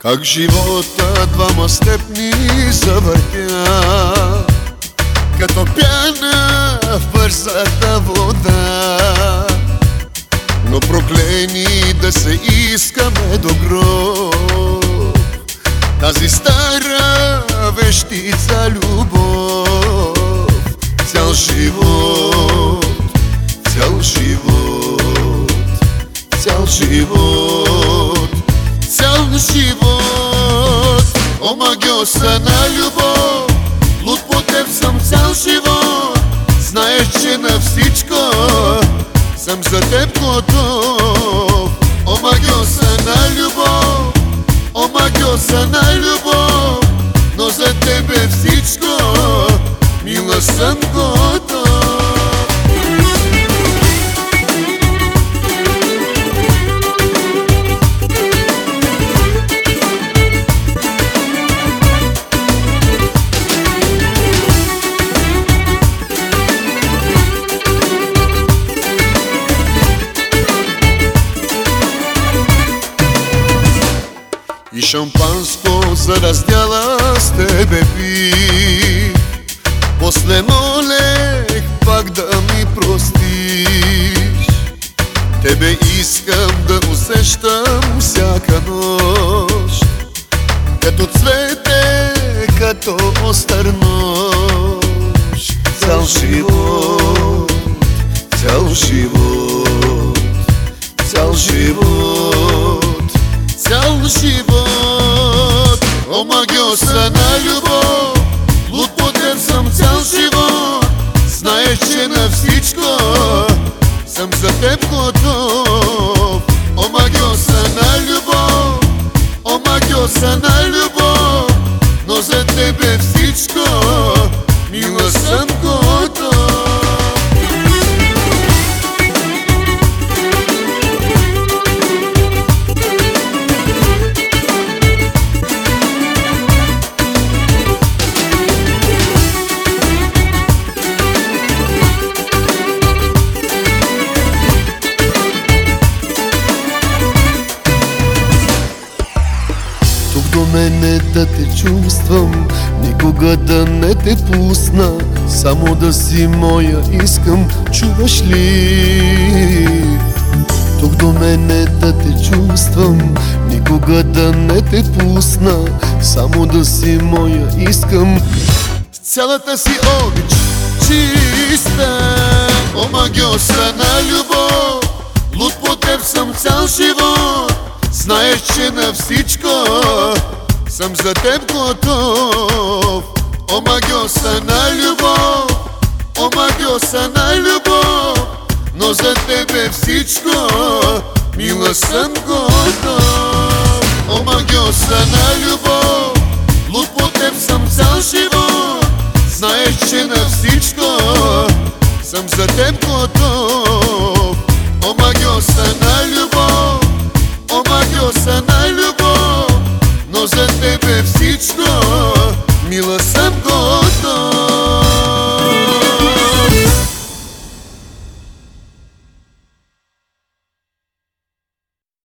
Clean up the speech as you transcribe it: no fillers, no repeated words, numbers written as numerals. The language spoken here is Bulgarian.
Как живота двама с теб ни завъртя, като пяна в бързата вода. Но проклени да се искаме до гроб, тази стара вещица любов. Цял живот, цял живот, цял живот, цял живот. О, магиоса на любов, луд по теб съм цял живот. Знаеш, че на всичко съм за теб готов. О, магиоса на любов, о, магиоса на любов, но за тебе всичко, мила, съм готов. И шампанско за раздяла с тебе пи. После молех пак да ми простиш. Тебе искам да усещам всяка нощ, като цвете, като остър нощ. Цял живот, цял живот, цял живот, цял живот. О, магиоса на любов, луд по теб съм цял живот. Знаеш, че на всичко съм за теб готов. О, магиоса на любов, о, магиоса на любов, но за тебе всичко, мила, съм готов. До мене да те чувствам, никога да не те пусна, само да си моя искам, чуваш ли? Тук до мене да те чувствам, никога да не те пусна, само да си моя искам, цялата си обич чиста. О, магиоса на любов, луд по теб съм цял живот. Знаеш, че на всичко съм за теб готов. О, магиоса на любов, о, магиоса на любов, но за тебе всичко, мила, съм готов. О, магиоса на любов, луд по теб съм цял живот. Знаеш, че на всичко съм за теб готов. О, магиоса на любов, о, магиоса на любов, но за тебе